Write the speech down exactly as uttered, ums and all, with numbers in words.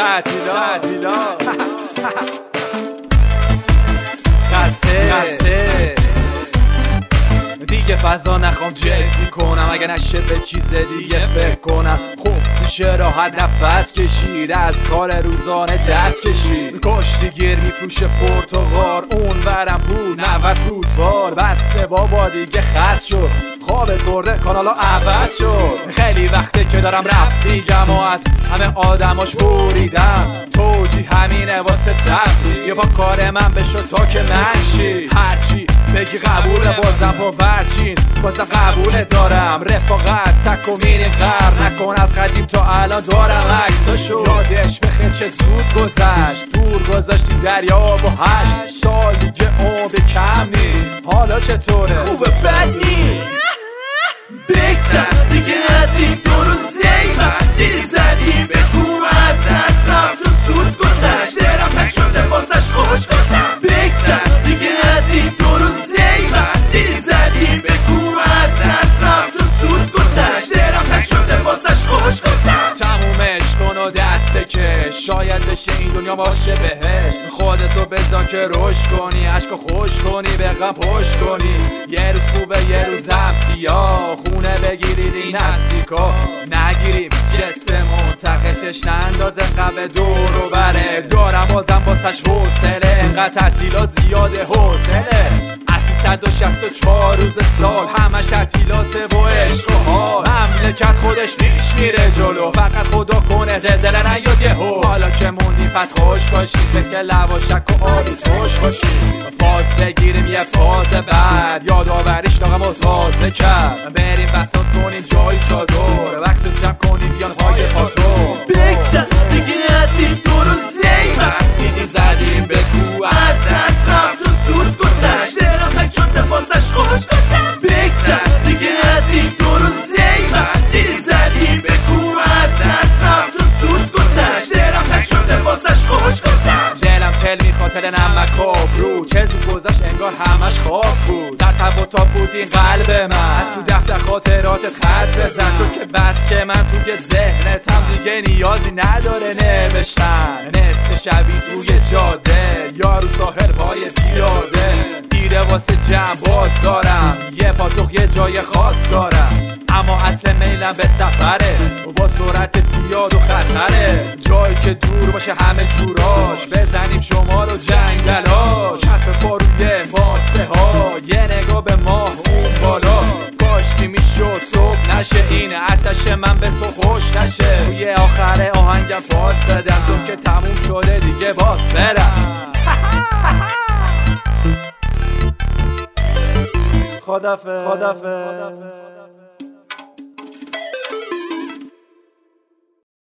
تعطیلات قصه دیگه فضا نخوام جدی کنم، اگه نشه به چیز دیگه فکر کنم. خب میشه راحت نفس کشید، از کار روزانه دست کشید. کشتیگیر میفروشه پرتقال، اون ورم بود نود فوتبال. بسه بابا دیگه خست شد، خوابت برده کانالا عوض شد. خیلی وقته که دارم رپ میگم و از همه آدماش بریدم. توجی همینه واسه تفریح، یه با کار من بشو تا که منشی. هرچی بگی قبوله، بازم با ورچین بازم قبوله دارم. رفاقت تک و میریم غر، نکن از قدیم تا الان دارم عکساشو. یادش بخیر چه زود گذشت، دور گذاشتی دریا و هشت سال دیگه عمر کم نیست. حالا چطوره؟ خوبه بد نیست، بگذر دیگه از این دو روز زیبت. دیر زدی بگو از دست رفت و زود گذشت. درم تک شده بازش خوش گفتم. بگذر دیگه از این دو روز زیبت. دیر زدی بگو از دست رفت و زود گذشت. درم تک شده بازش خوش گفتم. تمومش کن و دسته کش، شاید بشه این دنیا باشه بهش. خودتو بذار که رشد کنی، عشقو خوش کنی، به غم پشت کنی. یه روز خوبه یه روزم سیاه، خونه بگیرید این استیکا نگیریم. جست منتقشش نندازه قبه دور و بره. دارم بازم باسش حوصله، انقدر تعطیلات زیاده هتله. از سیصد و شصت و چهار روز سال همش تعطیلاته با عشق و حال. مملکت خودش پیش میره جلو، فقط خدا کنه زلزله نیاد یهو. حالا که موندیم پس خوش باشیم، فکر لواشک و آبی توش باشیم. فاز بگیریم یه فاز بعد، یادآوریش داغمو تازه کرد. بریم بساط کنیم جایی چادر، وکس جمع کنیم بیان پای پاتو. بگذر دیگه از این دو روز زیبت. دیدی زدیم بگو از دست رفت و زود گذشت. درم تک شده بازش خوش گفتم. بگذر دیگه از این دو روز زیبت. دیدی زدیم بگو از دست رفت و زود گذشت. درم تک شده بازش خوش گفتم. دلم تل میخاطر نمک آبرو، چه زود گذشت انگار همش خواب بود. در تب و تاب بود این قلب من، از تو دفتر خاطراتت خط بزن. چون که بس که من توی ذهنتم دیگه نیازی نداره نوشتن. نصف شبی توی جاده، یارو ساحل پای پیاده. دیره واسه جمع باز دارم، یه پاتوق یه جای خاص دارم. اما اصل میلم به سفره، با سرعت زیاد و خطره. جایی که دور باشه همه جوراش، بزنیم شمال و جنگلاش. حرف پا روی ماسه ها، یه نگاه به ماه اون بالا. کاشکی میشو صبح نشه، این آتش من به تو خوش نشه. توی آخر آهنگم فاز بدم، چون که تموم شده دیگه باز برم. خدافظ خدافظ